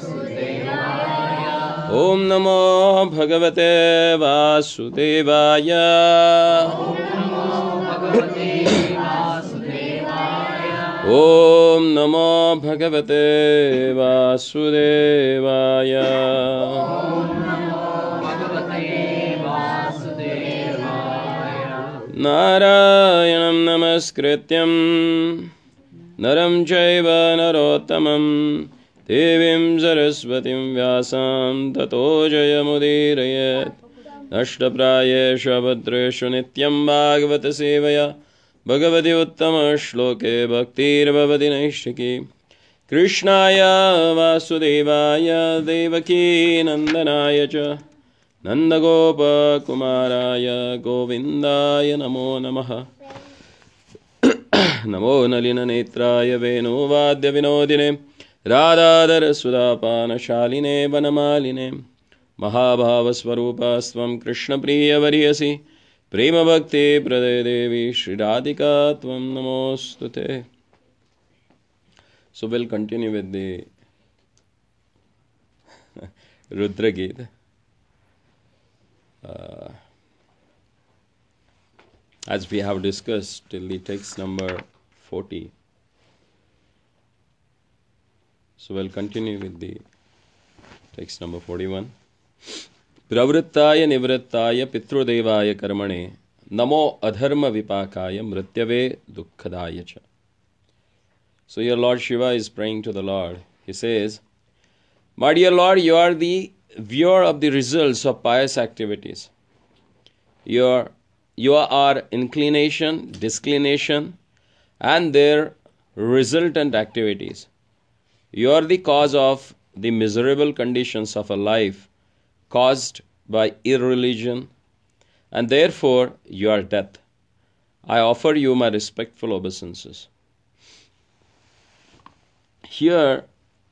Om Namo Bhagavate Vasudevaya. Om Namo Bhagavate Vasudevaya. Narayanam Namaskrityam Naram Chaiva Narottamam Devim Saraswatim Vyasam Tato Jayamudirayat Ashtaprayesha Bhadreshu Nityam Bhagavata Sevaya Bhagavati Uttama Shloke Bhaktir Bhavati Naishiki Krishnaya Vasudevaya Devaki Nandanaya Cha Nandagopa Kumaraya Govindaya Namo Namaha Namo Nalina Netraya Venu Vadya Vinodine Radhadara Sudapana Shaline Vanamaline Mahabhava Swarupastvam Krishna Priya Variyasi Prema Bhakti Pradaya Devi Shri Radhika Tvam Namostute. So we'll continue with the Rudra Gita. As we have discussed till the text number 40. So we'll continue with the text number 41. Pravrittaya nivrittaya pitrudevaya karmane namo adharma vipakaya mrityave dukkhadaya cha. So your Lord Shiva is praying to the Lord. He says, my dear Lord, you are the viewer of the results of pious activities. You are inclination, disinclination, and their resultant activities. You are the cause of the miserable conditions of a life caused by irreligion, and therefore you are death. I offer you my respectful obeisances. Here,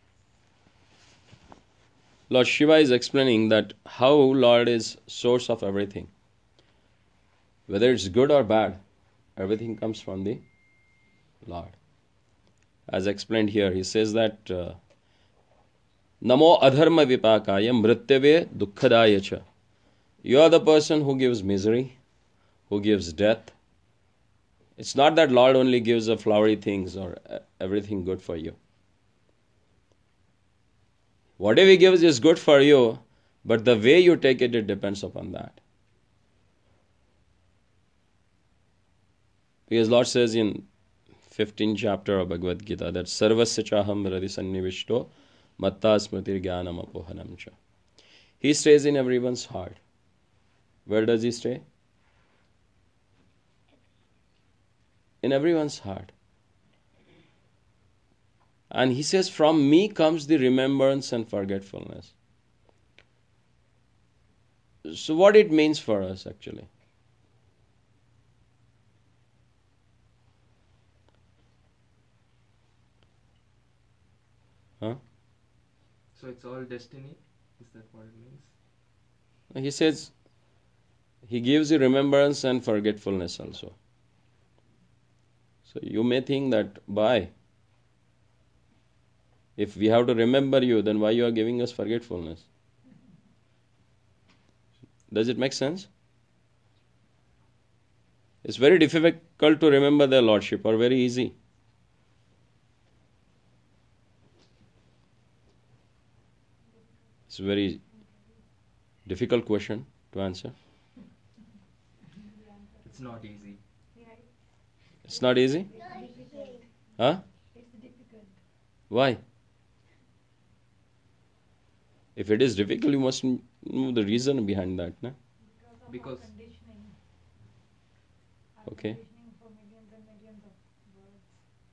Lord Shiva is explaining that how Lord is source of everything. Whether it's good or bad, everything comes from the Lord. As explained here, he says that Namo adharma vipakaya mrityave dukkhadaya cha. You are the person who gives misery, who gives death. It's not that Lord only gives the flowery things or everything good for you. Whatever He gives is good for you, but the way you take it, it depends upon that. Because Lord says in 15th chapter of Bhagavad Gita that Sarvasya chaham radhi sannivishto matta smritir jnanam apohanam cha. He stays in everyone's heart. Where does He stay? In everyone's heart. And He says, from me comes the remembrance and forgetfulness. So what it means for us actually? Huh? So it's all destiny? Is that what it means? He says, He gives you remembrance and forgetfulness also. So you may think that, why? If we have to remember you, then why you are giving us forgetfulness? Does it make sense? It's very difficult to remember their Lordship, or very easy. It's a very difficult question to answer. It's not easy. It's not easy? Huh? It's difficult. Why? If it is difficult, you must know the reason behind that, no? Because Conditioning. Okay. Conditioning for millions and millions of words.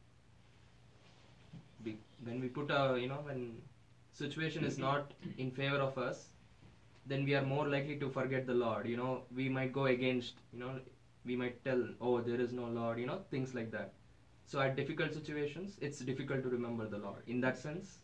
when we put when situation is not in favor of us, then we are more likely to forget the Lord. We might go against, we might tell, oh, there is no Lord, things like that. So at difficult situations, it's difficult to remember the Lord. In that sense,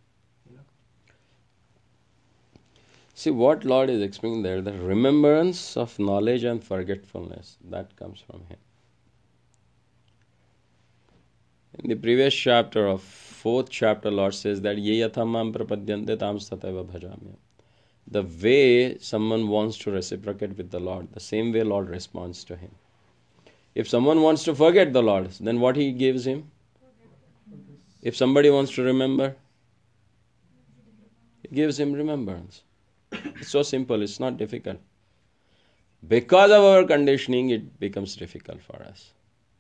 See what Lord is explaining there, the remembrance of knowledge and forgetfulness, that comes from Him. In the previous chapter of 4th chapter, Lord says that ye yathamam prapadyante tam stataiva bhajamya. The way someone wants to reciprocate with the Lord, the same way Lord responds to him. If someone wants to forget the Lord, then what he gives him? If somebody wants to remember, he gives him remembrance. It's so simple, it's not difficult. Because of our conditioning, it becomes difficult for us.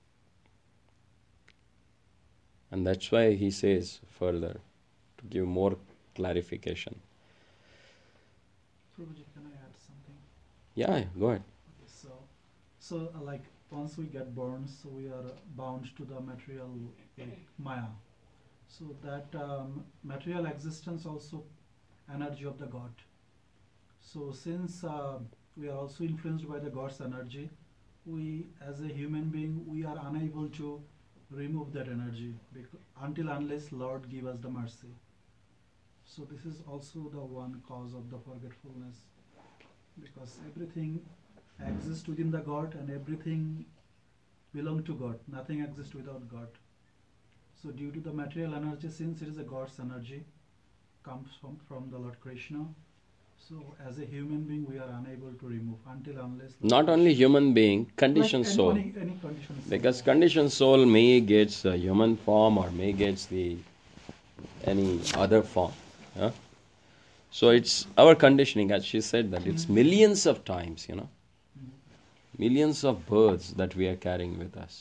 And that's why he says further, to give more clarification. Prabhuji, can I add something? Yeah, go ahead. Okay, so like once we get born, so we are bound to the material Maya. So that material existence also energy of the God. So since we are also influenced by the God's energy, we as a human being, we are unable to remove that energy until unless Lord give us the mercy. So this is also the one cause of the forgetfulness, because everything exists within the God and everything belongs to God. Nothing exists without God. So due to the material energy, since it is a God's energy, comes from the Lord Krishna, so as a human being we are unable to remove until unless Not only human being, conditioned like soul. any conditioned soul. Because conditioned soul may gets a human form or may gets any other form. Huh? So it's our conditioning, as she said, that it's millions of times, millions of births that we are carrying with us.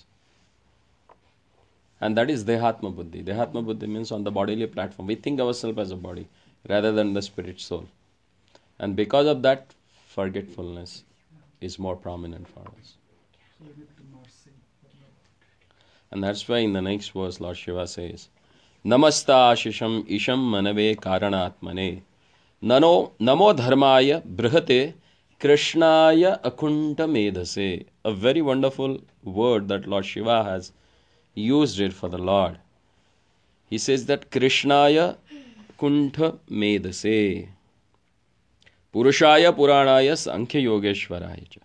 And that is Dehatma Buddhi. Dehatma Buddhi means on the bodily platform. We think ourselves as a body rather than the spirit soul. And because of that, forgetfulness is more prominent for us. So we need to mercy for the Lord. And that's why in the next verse, Lord Shiva says, Namasta Shisham Isham Manave Karanatmane Namo Dharmaya Brihate Krishnaya Akunta Medhase. A very wonderful word that Lord Shiva has used it for the Lord. He says that Krishnaya Kunta Medhase Purushaya Puranaya Sankhya Yogeshwaraya.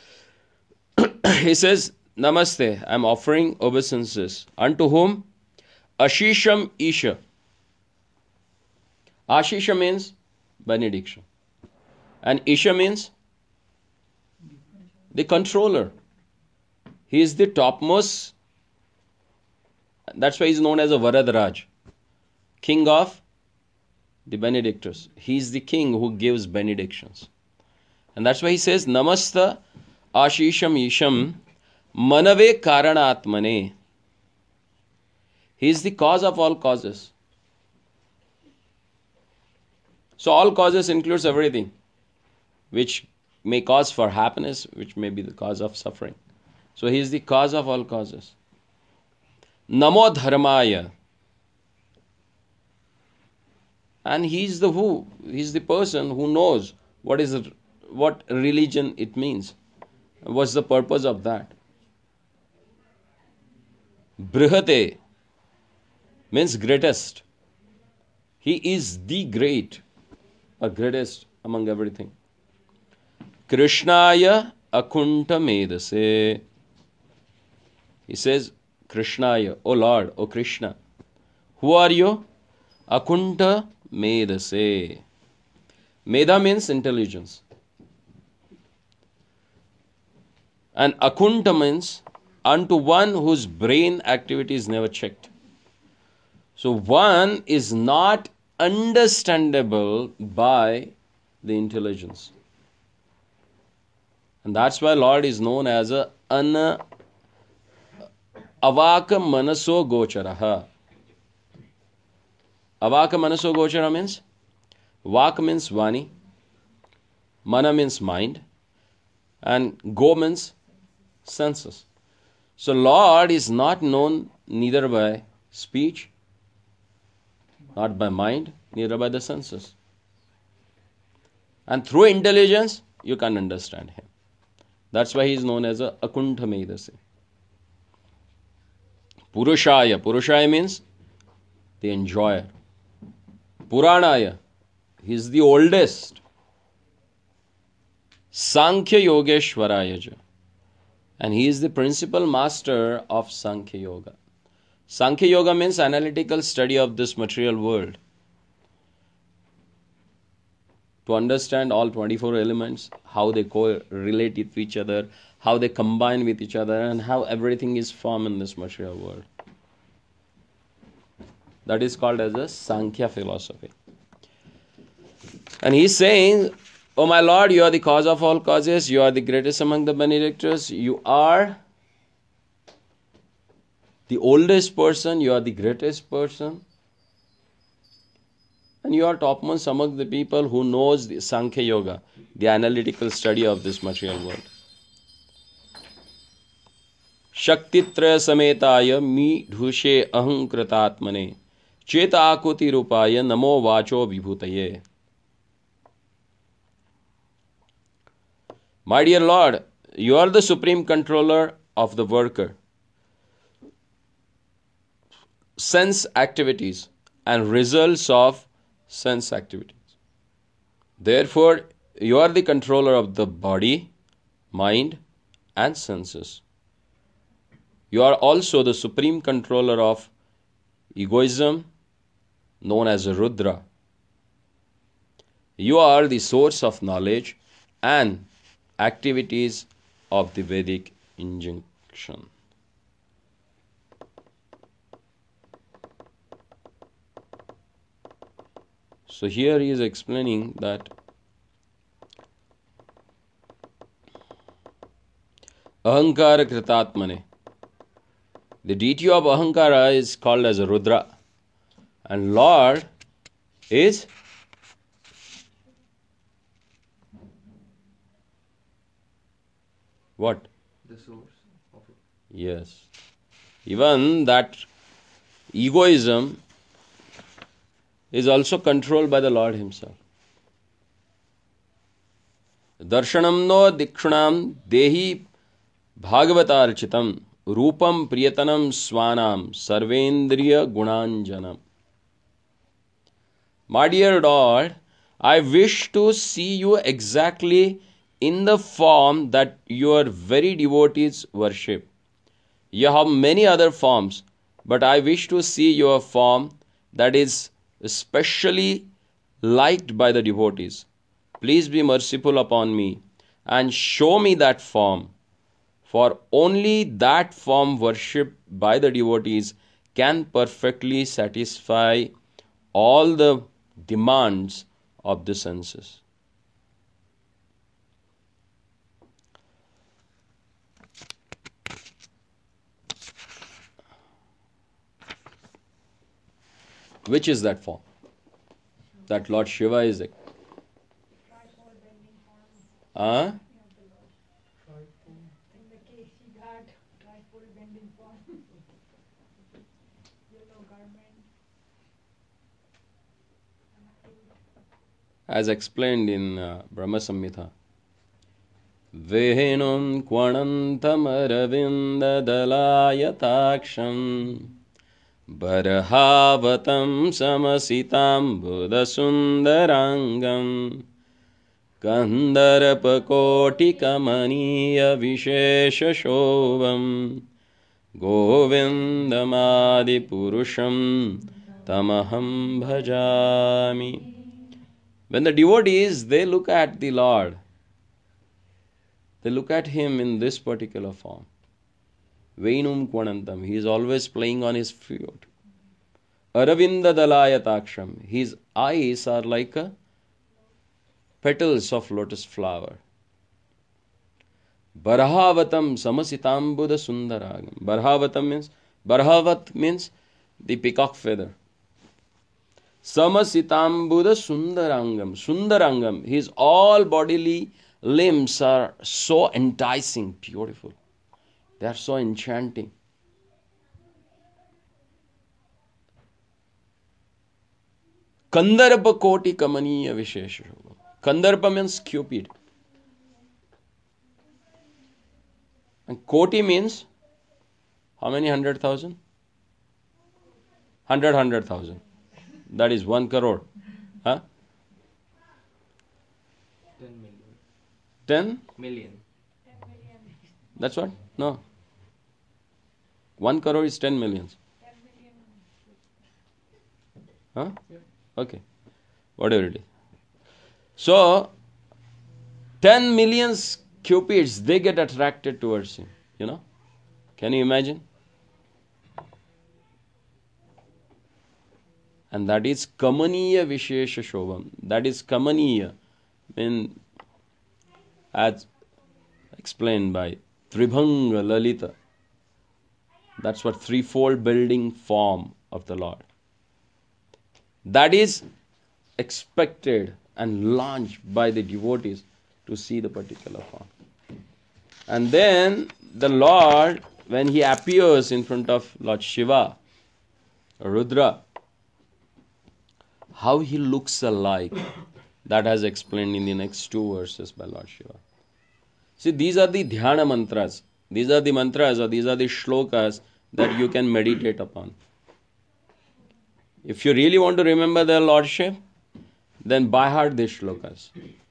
He says, Namaste, I am offering obeisances. Unto whom? Ashisham Isha. Ashisha means benediction. And Isha means the controller. He is the topmost. That's why he is known as a Varadaraj, king of the benedictors. He is the king who gives benedictions. And that's why he says, Namasta Ashisham Isham Manave Karanatmane. He is the cause of all causes. So all causes includes everything, which may cause for happiness, which may be the cause of suffering. So he is the cause of all causes. Namo Dharmaya. And he is the person who knows what religion it means. What's the purpose of that? Brihate means greatest. He is the great, or greatest among everything. Krishnaya Akunta Medhase. He says, Krishnaya, O Lord, O Krishna. Who are you? Akunta Medhase. Medha means intelligence. And Akunta means unto one whose brain activity is never checked. So one is not understandable by the intelligence. And that's why Lord is known as a Avaka Manaso Gocharaha. Avaka Manaso Gochara means Vak means Vani, Mana means mind, and Go means senses. So Lord is not known neither by speech, not by mind, neither by the senses. And through intelligence, you can understand Him. That's why He is known as a Akuntha Medhase. Purushaya. Purushaya means the enjoyer. Puranaya. He is the oldest. Sankhya Yogeshwaraya. And he is the principal master of Sankhya Yoga. Sankhya Yoga means analytical study of this material world. To understand all 24 elements, how they relate with each other, how they combine with each other, and how everything is formed in this material world. That is called as a Sankhya philosophy. And he's saying, "Oh my Lord, you are the cause of all causes, you are the greatest among the benedictors, you are the oldest person, you are the greatest person, and you are topmost among the people who knows the Sankhya Yoga, the analytical study of this material world. Shaktitraya sametaya mi dhushe ahankratatmane cheta akuti rupaya namo vacho vibhutaye." My dear Lord, you are the supreme controller of the worker, sense activities and results of sense activities. Therefore, you are the controller of the body, mind, and senses. You are also the supreme controller of egoism, known as Rudra. You are the source of knowledge and activities of the Vedic injunction. So here he is explaining that Ahankara Kritatmane, the deity of Ahankara is called as Rudra, and Lord is what? The source of it. Yes. Even that egoism is also controlled by the Lord Himself. Darshanam no dikshanam dehi bhagavatarchitam rupam priyatanam swanam sarvendriya gunanjanam. My dear Lord, I wish to see you exactly in the form that your very devotees worship. You have many other forms, but I wish to see your form that is especially liked by the devotees. Please be merciful upon me and show me that form, for only that form worshipped by the devotees can perfectly satisfy all the demands of the senses. Which is that form? That Lord Shiva is it. Tripod bending form. Huh? In the case he got tripod bending form. Yellow garment. As explained in Brahma Samhita. Venum kvanantam aravinda dalayataksham barhavatam samasitam buddhasundarangam kandarpakotikamaniya vishesha shobham govindamadi purusham tamaham bhajami. When the devotees, they look at the Lord, they look at Him in this particular form. Venum Kvanantam. He is always playing on his flute. Aravinda Dalayataksham. His eyes are like petals of lotus flower. Barhavatam Samasitambuddha Sundaragam. Barhavat means the peacock feather. Samasitambuddha Sundarangam. Sundarangam. His all bodily limbs are so enticing, beautiful. They are so enchanting. Kandarpa Koti Kamaniya Vishesha. Kandarpa means Cupid. And Koti means how many 100,000? 100,000. That is 1 crore. Huh? 10 million. 10? Million. That's what? No. 1 crore is 10 millions. 10 Huh? Okay. Whatever it is. So, 10 million cupids, they get attracted towards him. You know? Can you imagine? And that is Kamaniya Vishesha Shobham. That is Kamaniya. As explained by Tribhanga Lalita. That's what threefold building form of the Lord. That is expected and launched by the devotees to see the particular form. And then the Lord, when he appears in front of Lord Shiva, Rudra, how he looks alike, that has explained in the next two verses by Lord Shiva. See, these are the dhyana mantras. These are the mantras or these are the shlokas that you can meditate upon. If you really want to remember their Lordship, then by heart these shlokas.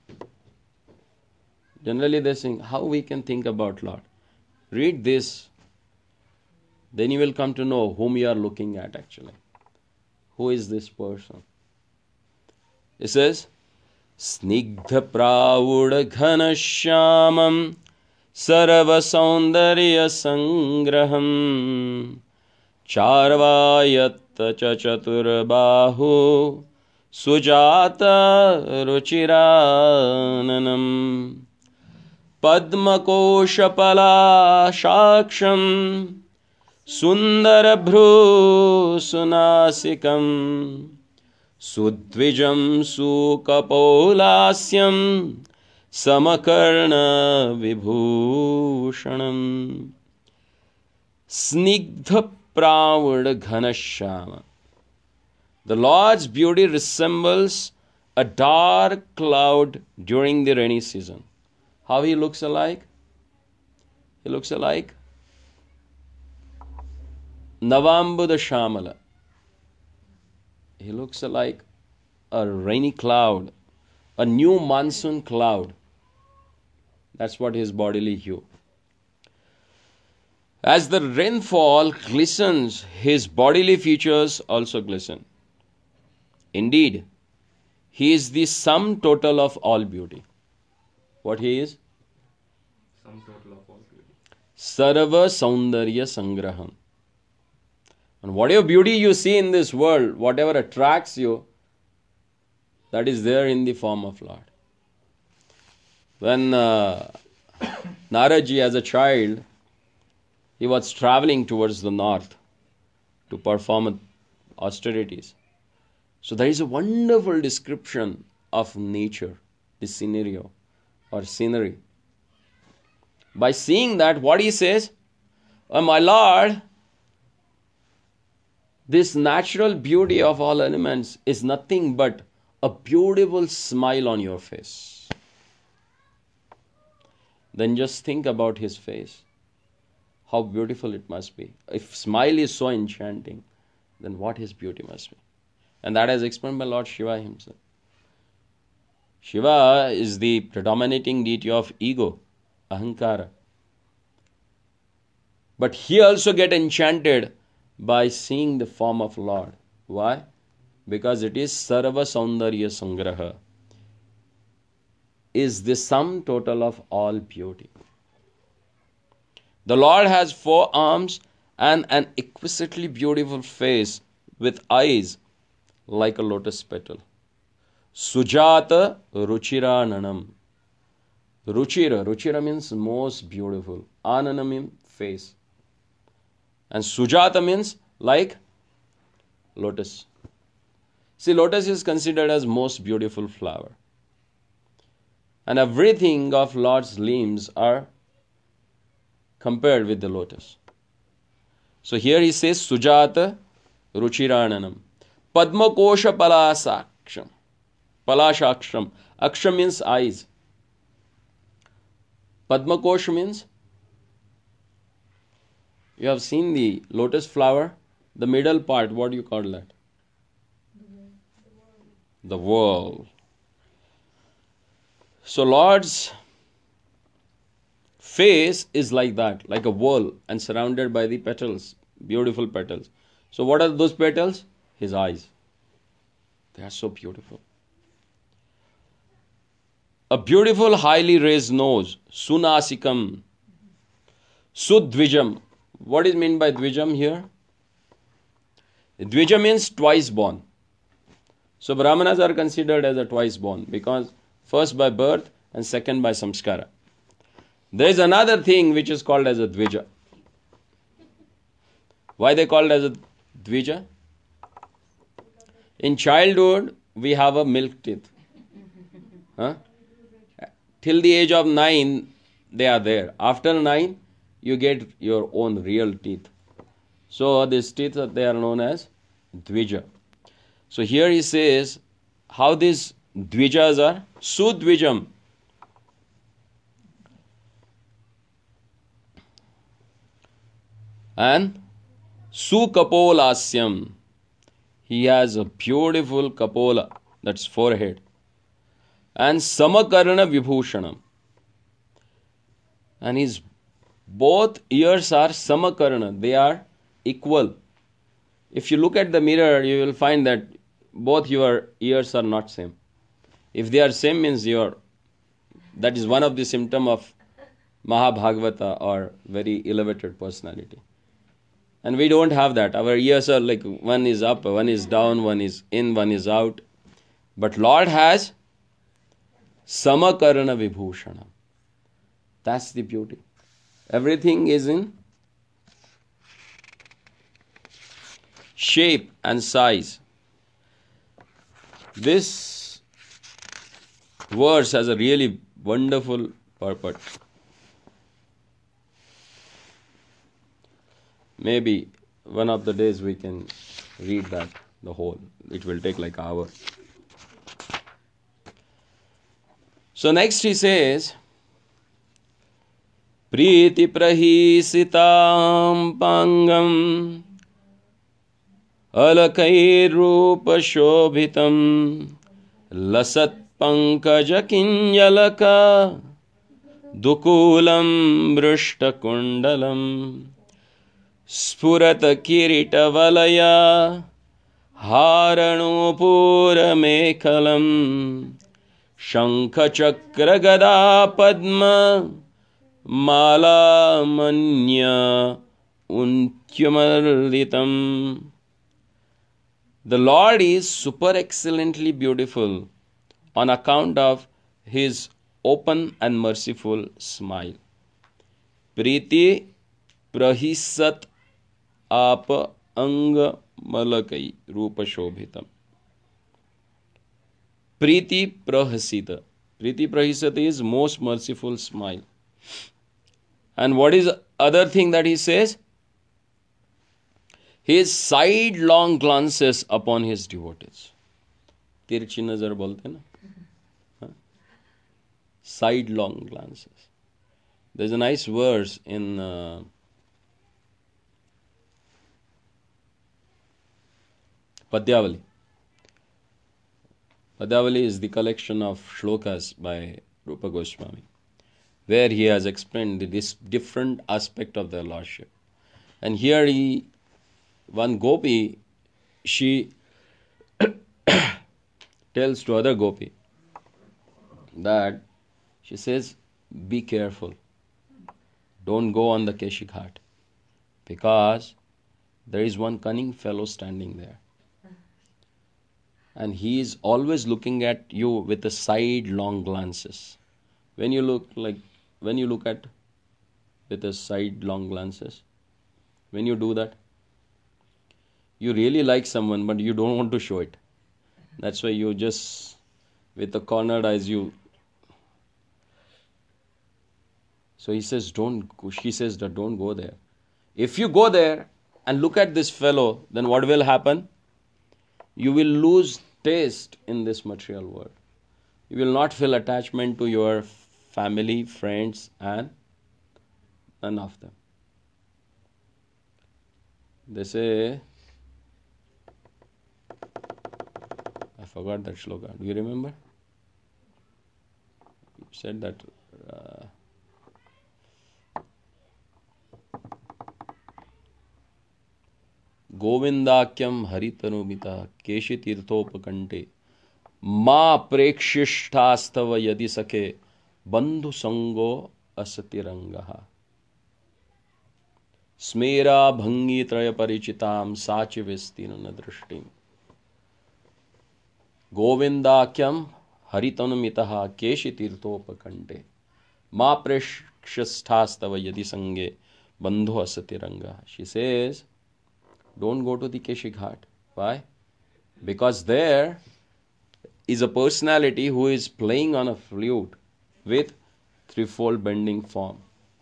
Generally they sing, how we can think about Lord? Read this. Then you will come to know whom you are looking at actually. Who is this person? It says, Snigdha pravud ghana shyamam sarva saundarya sangraham charvayat cha chatur bahu sujata ruchirananam padmakosha shaksham sundara bhru sunasikam Sudvijam sukapolasyam samakarna vibhushanam Snigdha pravud ghanashyama. The Lord's beauty resembles a dark cloud during the rainy season. How he looks alike? He looks alike Navambuddha Shamala. He looks like a rainy cloud, a new monsoon cloud. That's what his bodily hue. As the rainfall glistens, his bodily features also glisten. Indeed, he is the sum total of all beauty. What he is? Sum total of all beauty. Sarva Saundarya Sangraham. And whatever beauty you see in this world, whatever attracts you, that is there in the form of Lord. When Naraji as a child, he was traveling towards the north to perform austerities. So there is a wonderful description of nature, the scenario or scenery. By seeing that, what he says, oh my Lord, this natural beauty of all elements is nothing but a beautiful smile on your face. Then just think about his face. How beautiful it must be. If smile is so enchanting, then what his beauty must be. And that is explained by Lord Shiva himself. Shiva is the predominating deity of ego, ahankara. But he also get enchanted by seeing the form of Lord. Why? Because it is Sarva Saundarya Sangraha. Is the sum total of all beauty. The Lord has 4 arms and an exquisitely beautiful face with eyes like a lotus petal. Sujata Ruchirananam. Ruchira means most beautiful. Anana means face. And Sujata means like lotus. See, lotus is considered as most beautiful flower. And everything of Lord's limbs are compared with the lotus. So here he says Sujata Ruchirananam. Padma Kosha Palasaksham. Palashaksham. Aksham means eyes. Padma Kosha means, you have seen the lotus flower, the middle part, what do you call that? The whorl. So Lord's face is like that, like a whorl, and surrounded by the petals, beautiful petals. So what are those petals? His eyes. They are so beautiful. A beautiful, highly raised nose, sunasikam, sudvijam. What is meant by dvijam here? Dvija means twice born. So Brahmanas are considered as a twice born because first by birth and second by samskara. There is another thing which is called as a dvija. Why they called as a dvija? In childhood, we have a milk teeth. Huh? Till the age of 9, they are there. After 9, you get your own real teeth. So these teeth, they are known as dvija. So here he says how these dvijas are. Sudvijam. And Sukapolasyam. He has a beautiful kapola, that's forehead. And Samakarana Vibhushanam. And his both ears are Samakarana, they are equal. If you look at the mirror, you will find that both your ears are not same. If they are same, means that is one of the symptom of Mahabhagavata or very elevated personality. And we don't have that. Our ears are like one is up, one is down, one is in, one is out. But Lord has Samakarana Vibhushana. That's the beauty. Everything is in shape and size. This verse has a really wonderful purport. Maybe one of the days we can read that, the whole. It will take like an hour. So next he says, Priti prahisitam pangam alakai rupa shobhitam lasat pankaja kinyalaka dukulam brishta kundalam Spurata kirita valaya haranupura mekalam shankha chakra gada padma mala manya untyamalitam. The Lord is super excellently beautiful on account of His open and merciful smile. Priti prahisat आप अंग मलकई रूप शोभितम. Priti prahasita. Priti prahasita is most merciful smile. And what is other thing that he says? His sidelong glances upon his devotees. तिरछी नजर बोलते ना? Sidelong glances. There's a nice verse in Padyavali. Padyavali is the collection of shlokas by Rupa Goswami, where he has explained this different aspect of their lordship. And here one gopi, she tells to other gopi that she says, be careful. Don't go on the Keshi Ghat because there is one cunning fellow standing there. And he is always looking at you with a sidelong glances. When you look at with a sidelong glances, when you do that, you really like someone, but you don't want to show it. That's why you just with the cornered eyes you. So he says, she says that don't go there. If you go there and look at this fellow, then what will happen? You will lose taste in this material world. You will not feel attachment to your family, friends, and none of them. They say, I forgot that shloka. Do you remember? You said that. Govindakyam haritanumita keshi tirthopakante ma prekshishthastava yadi sake bandhu sango asatirangaha smera bhangi traya parichitam sachi vestinana drishtim Govindakyam haritanumita keshi tirthopakante ma prekshishthastava yadi sange bandhu asatiranga. She says, don't go to the Keshi Ghat. Why? Because there is a personality who is playing on a flute with threefold bending form.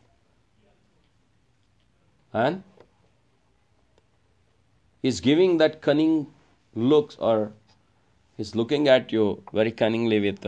And he's giving that cunning looks, or he's looking at you very cunningly with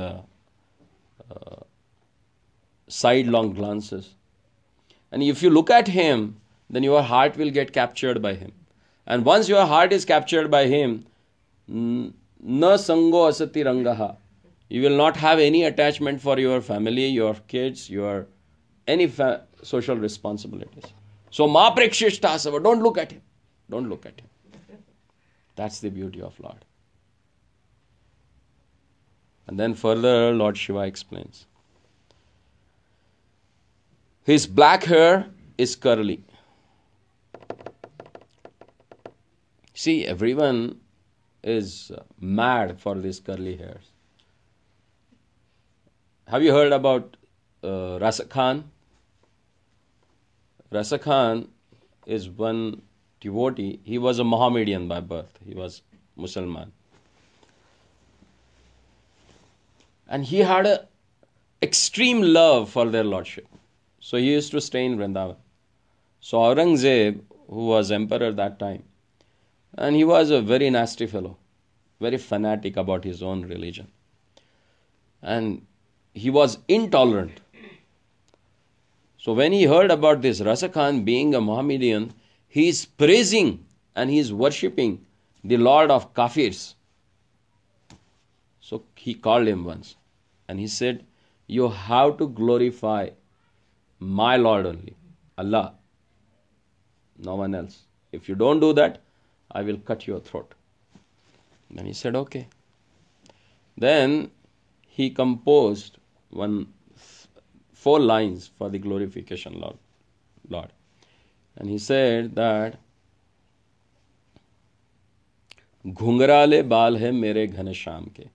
sidelong glances. And if you look at him, then your heart will get captured by him. And once your heart is captured by him, na sango asati rangaha. You will not have any attachment for your family, your kids, your any social responsibilities. So ma prekshishthasava, don't look at him. Don't look at him. That's the beauty of Lord. And then further Lord Shiva explains. His black hair is curly. See, everyone is mad for these curly hairs. Have you heard about Rasa Khan? Rasa Khan is one devotee. He was a Mohammedan by birth. He was Muslim. And he had an extreme love for their lordship. So he used to stay in Vrindavan. So Aurangzeb, who was emperor that time, and he was a very nasty fellow, very fanatic about his own religion. And he was intolerant. So when he heard about this Rasa Khan being a Mohammedan, he is praising and he is worshipping the Lord of Kafirs. So he called him once and he said, you have to glorify my Lord only, Allah, no one else. If you don't do that, I will cut your throat. Then he said, okay. Then he composed 4 lines for the glorification Lord. And he said that घुंघराले बाल है मेरे घनश्याम के,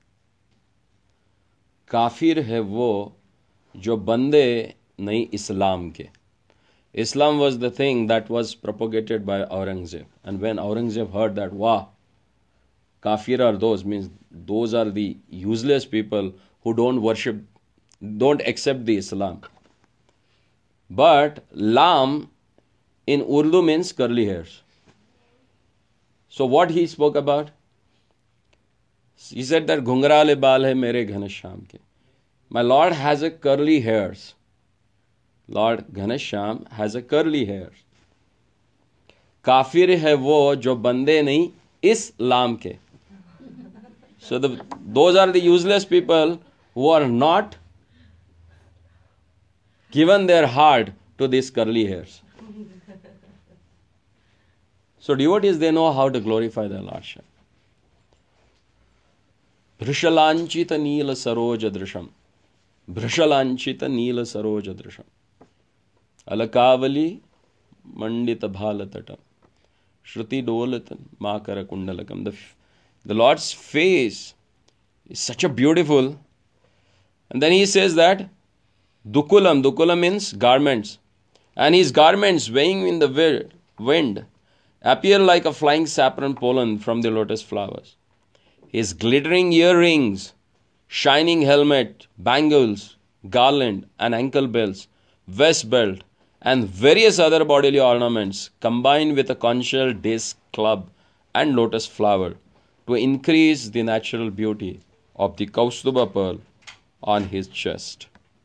काफिर है वो जो बंदे नहीं इस्लाम के. Islam was the thing that was propagated by Aurangzeb. And when Aurangzeb heard that, wow, kafir are those, means those are the useless people who don't accept the Islam. But lam in Urdu means curly hairs. So what he spoke about? He said that ghungrale baal hai mere ghanashyam ke. My Lord has a curly hairs. Lord Ghanashyam has a curly hair. Kafir hai wo jo bande nahi Islam ke. So those are the useless people who are not given their heart to these curly hairs. So devotees, they know how to glorify their Lordship. Bhrishalanchita neela saroja drisham. Bhrishalanchita neela saroja drisham. Alakavali mandita bhalatatam. Shruti dolatan makara kundalakam. The Lord's face is such a beautiful. And then he says that Dukulam means garments. And his garments swaying in the wind appear like a flying saffron pollen from the lotus flowers. His glittering earrings, shining helmet, bangles, garland and ankle bells, vest belt, and various other bodily ornaments combined with a conchal disc club and lotus flower to increase the natural beauty of the Kaustuba pearl on his chest.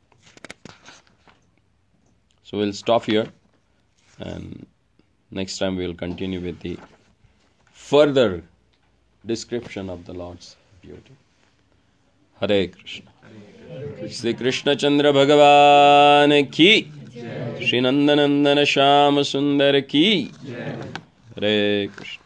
So we'll stop here, and next time we'll continue with the further description of the Lord's beauty. Hare Krishna. Shri Krishna Chandra Bhagavan ki, Shri Nandanandana Shama Sundar ki. Hare Krishna.